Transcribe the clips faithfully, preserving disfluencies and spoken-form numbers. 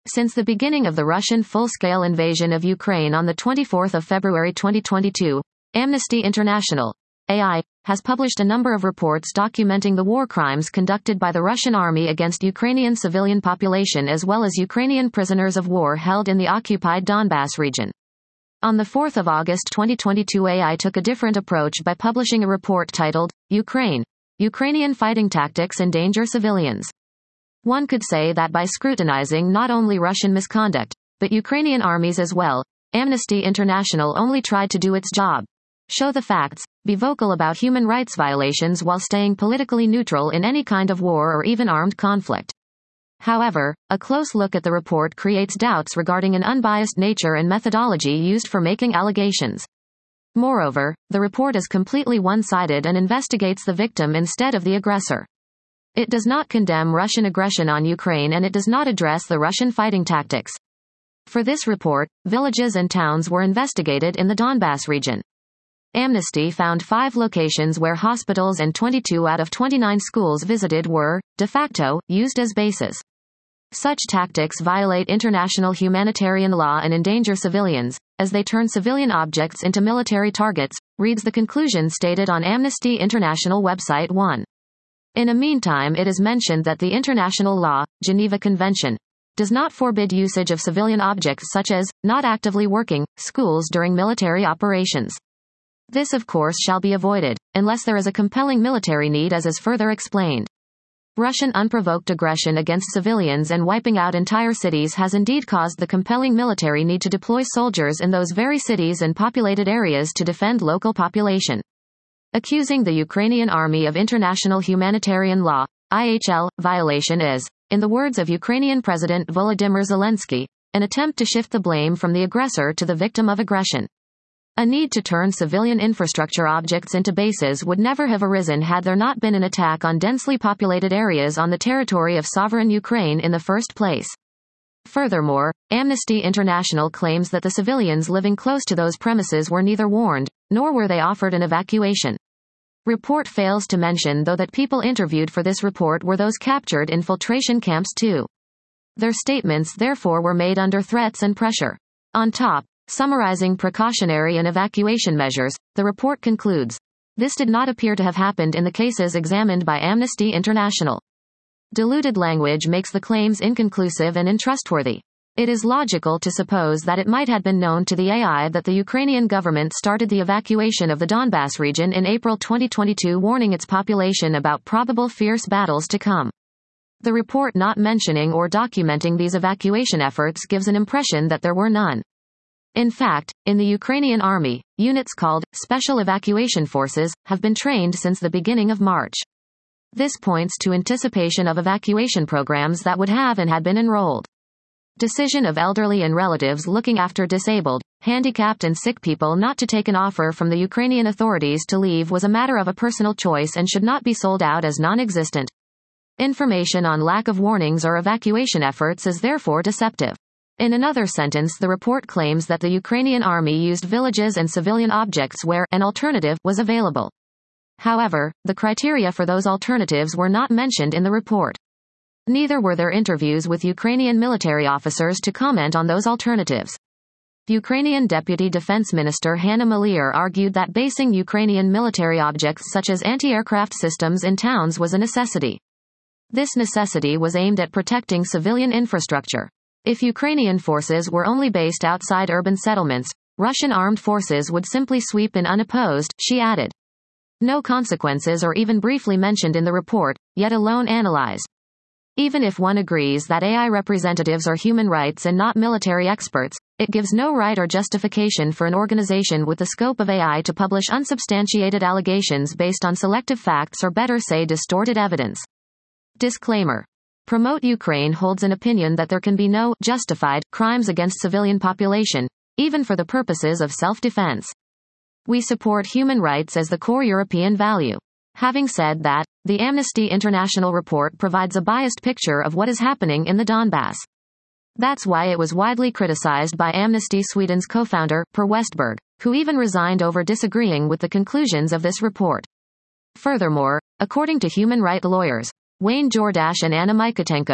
Since the beginning of the Russian full-scale invasion of Ukraine on the twenty-fourth of February twenty twenty-two, Amnesty International, A I, has published a number of reports documenting the war crimes conducted by the Russian army against Ukrainian civilian population as well as Ukrainian prisoners of war held in the occupied Donbass region. On the fourth of August twenty twenty-two, A I took a different approach by publishing a report titled, Ukraine. Ukrainian Fighting Tactics Endanger Civilians. One could say that by scrutinizing not only Russian misconduct, but Ukrainian armies as well, Amnesty International only tried to do its job. Show the facts, be vocal about human rights violations while staying politically neutral in any kind of war or even armed conflict. However, a close look at the report creates doubts regarding an unbiased nature and methodology used for making allegations. Moreover, the report is completely one-sided and investigates the victim instead of the aggressor. It does not condemn Russian aggression on Ukraine and it does not address the Russian fighting tactics. For this report, villages and towns were investigated in the Donbass region. Amnesty found five locations where hospitals and twenty-two out of twenty-nine schools visited were, de facto, used as bases. Such tactics violate international humanitarian law and endanger civilians, as they turn civilian objects into military targets, reads the conclusion stated on Amnesty International website one. In the meantime, it is mentioned that the international law, Geneva Convention, does not forbid usage of civilian objects such as, not actively working, schools during military operations. This of course shall be avoided, unless there is a compelling military need as is further explained. Russian unprovoked aggression against civilians and wiping out entire cities has indeed caused the compelling military need to deploy soldiers in those very cities and populated areas to defend local population. Accusing the Ukrainian army of international humanitarian law, I H L, violation is, in the words of Ukrainian President Volodymyr Zelensky, an attempt to shift the blame from the aggressor to the victim of aggression. A need to turn civilian infrastructure objects into bases would never have arisen had there not been an attack on densely populated areas on the territory of sovereign Ukraine in the first place. Furthermore, Amnesty International claims that the civilians living close to those premises were neither warned, nor were they offered an evacuation. Report fails to mention though that people interviewed for this report were those captured in filtration camps too. Their statements therefore were made under threats and pressure. On top, summarizing precautionary and evacuation measures, the report concludes, this did not appear to have happened in the cases examined by Amnesty International. Diluted language makes the claims inconclusive and untrustworthy. It is logical to suppose that it might have been known to the A I that the Ukrainian government started the evacuation of the Donbass region in April twenty twenty-two, warning its population about probable fierce battles to come. The report not mentioning or documenting these evacuation efforts gives an impression that there were none. In fact, in the Ukrainian army, units called Special Evacuation Forces have been trained since the beginning of March. This points to anticipation of evacuation programs that would have and had been enrolled. Decision of elderly and relatives looking after disabled, handicapped and sick people not to take an offer from the Ukrainian authorities to leave was a matter of a personal choice and should not be sold out as non-existent. Information on lack of warnings or evacuation efforts is therefore deceptive. In another sentence, the report claims that the Ukrainian army used villages and civilian objects where an alternative was available. However, the criteria for those alternatives were not mentioned in the report. Neither were there interviews with Ukrainian military officers to comment on those alternatives. Ukrainian Deputy Defense Minister Hanna Maliar argued that basing Ukrainian military objects such as anti-aircraft systems in towns was a necessity. This necessity was aimed at protecting civilian infrastructure. If Ukrainian forces were only based outside urban settlements, Russian armed forces would simply sweep in unopposed, she added. No consequences are even briefly mentioned in the report, yet alone analyzed. Even if one agrees that A I representatives are human rights and not military experts, it gives no right or justification for an organization with the scope of A I to publish unsubstantiated allegations based on selective facts or better say distorted evidence. Disclaimer. Promote Ukraine holds an opinion that there can be no justified crimes against civilian population, even for the purposes of self-defense. We support human rights as the core European value. Having said that, the Amnesty International report provides a biased picture of what is happening in the Donbass. That's why it was widely criticized by Amnesty Sweden's co-founder, Per Westberg, who even resigned over disagreeing with the conclusions of this report. Furthermore, according to human rights lawyers, Wayne Jordash and Anna Mikotenko,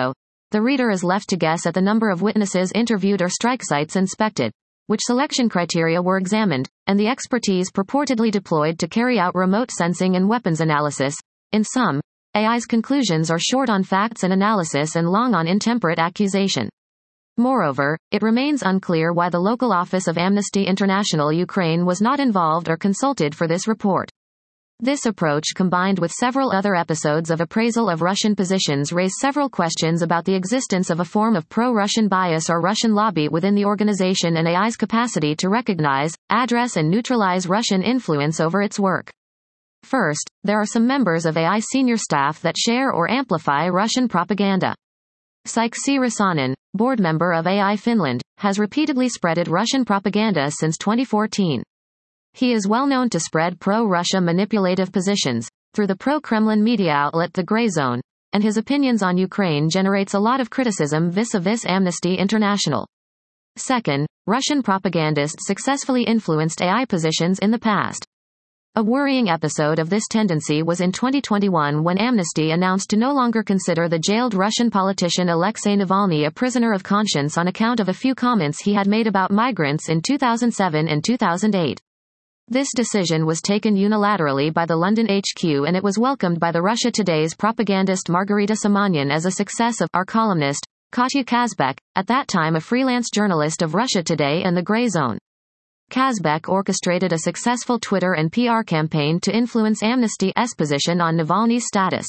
the reader is left to guess at the number of witnesses interviewed or strike sites inspected, which selection criteria were examined, and the expertise purportedly deployed to carry out remote sensing and weapons analysis. In sum, A I's conclusions are short on facts and analysis and long on intemperate accusation. Moreover, it remains unclear why the local office of Amnesty International Ukraine was not involved or consulted for this report. This approach, combined with several other episodes of appraisal of Russian positions, raise several questions about the existence of a form of pro-Russian bias or Russian lobby within the organization and A I's capacity to recognize, address and neutralize Russian influence over its work. First, there are some members of A I senior staff that share or amplify Russian propaganda. Sykes Rasanen, board member of A I Finland, has repeatedly spreaded Russian propaganda since twenty fourteen. He is well known to spread pro-Russia manipulative positions through the pro-Kremlin media outlet The Grey Zone, and his opinions on Ukraine generates a lot of criticism vis-a-vis Amnesty International. Second, Russian propagandists successfully influenced A I positions in the past. A worrying episode of this tendency was in twenty twenty-one when Amnesty announced to no longer consider the jailed Russian politician Alexei Navalny a prisoner of conscience on account of a few comments he had made about migrants in two thousand seven and two thousand eight. This decision was taken unilaterally by the London H Q, and it was welcomed by the Russia Today's propagandist Margarita Simonyan as a success of our columnist, Katya Kazbek, at that time a freelance journalist of Russia Today and The Grey Zone. Kazbek orchestrated a successful Twitter and P R campaign to influence Amnesty's position on Navalny's status.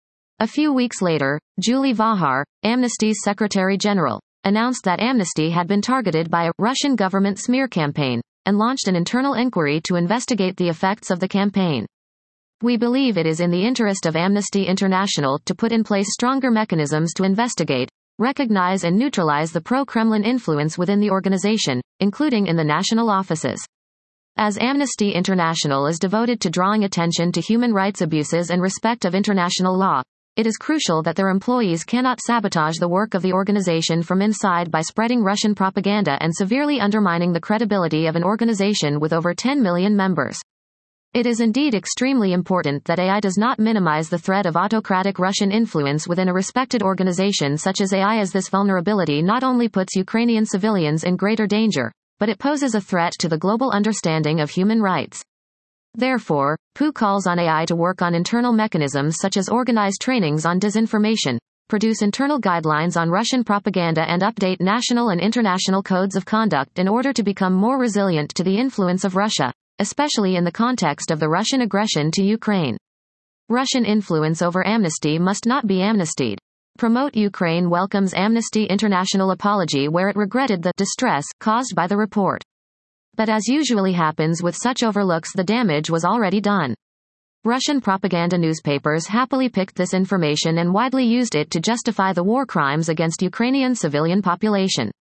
A few weeks later, Julie Vahar, Amnesty's Secretary General, announced that Amnesty had been targeted by a Russian government smear campaign, and launched an internal inquiry to investigate the effects of the campaign. We believe it is in the interest of Amnesty International to put in place stronger mechanisms to investigate, recognize and neutralize the pro-Kremlin influence within the organization, including in the national offices. As Amnesty International is devoted to drawing attention to human rights abuses and respect of international law, it is crucial that their employees cannot sabotage the work of the organization from inside by spreading Russian propaganda and severely undermining the credibility of an organization with over ten million members. It is indeed extremely important that A I does not minimize the threat of autocratic Russian influence within a respected organization such as A I, as this vulnerability not only puts Ukrainian civilians in greater danger, but it poses a threat to the global understanding of human rights. Therefore, P U calls on A I to work on internal mechanisms such as organize trainings on disinformation, produce internal guidelines on Russian propaganda, and update national and international codes of conduct in order to become more resilient to the influence of Russia, especially in the context of the Russian aggression to Ukraine. Russian influence over Amnesty must not be amnestied. Promote Ukraine welcomes Amnesty International apology where it regretted the distress caused by the report. But as usually happens with such overlooks, the damage was already done. Russian propaganda newspapers happily picked this information and widely used it to justify the war crimes against Ukrainian civilian population.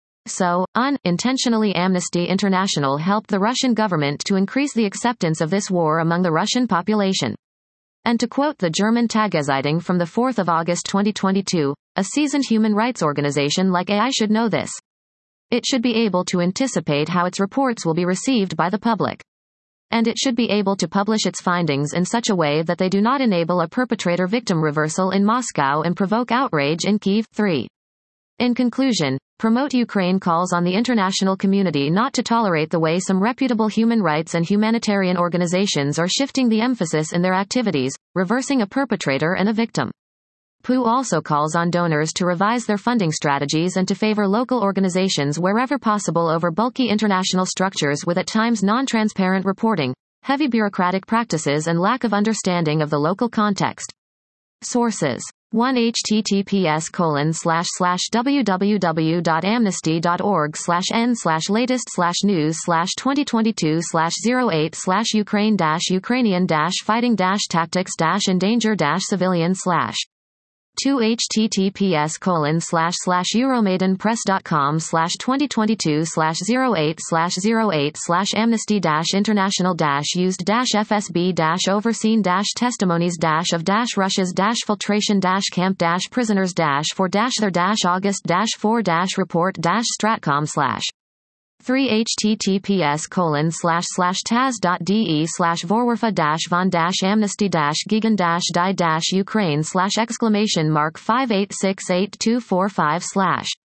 So, unintentionally, Amnesty International helped the Russian government to increase the acceptance of this war among the Russian population. And to quote the German Tageszeitung from the fourth of August twenty twenty-two, a seasoned human rights organization like A I should know this. It should be able to anticipate how its reports will be received by the public. And it should be able to publish its findings in such a way that they do not enable a perpetrator-victim reversal in Moscow and provoke outrage in Kyiv. three. In conclusion, Promote Ukraine calls on the international community not to tolerate the way some reputable human rights and humanitarian organizations are shifting the emphasis in their activities, reversing a perpetrator and a victim. P U also calls on donors to revise their funding strategies and to favor local organizations wherever possible over bulky international structures with at times non-transparent reporting, heavy bureaucratic practices and lack of understanding of the local context. Sources: one https colon slash slash www.amnesty.org slash n slash latest slash news slash 2022 slash 08 slash Ukraine dash Ukrainian dash fighting dash tactics dash endanger dash civilian slash two https colon slash slash euromaidanpress.com slash 2022 slash 08 slash 08 slash amnesty dash international dash used dash fsb dash overseen dash testimonies dash of dash Russia's dash filtration dash camp dash prisoners dash for dash their dash August dash four dash report dash stratcom slash three https colon slash slash taz.de slash vorwerfa dash von dash amnesty dash gegen dash die dash Ukraine slash exclamation mark five eight six eight two four five slash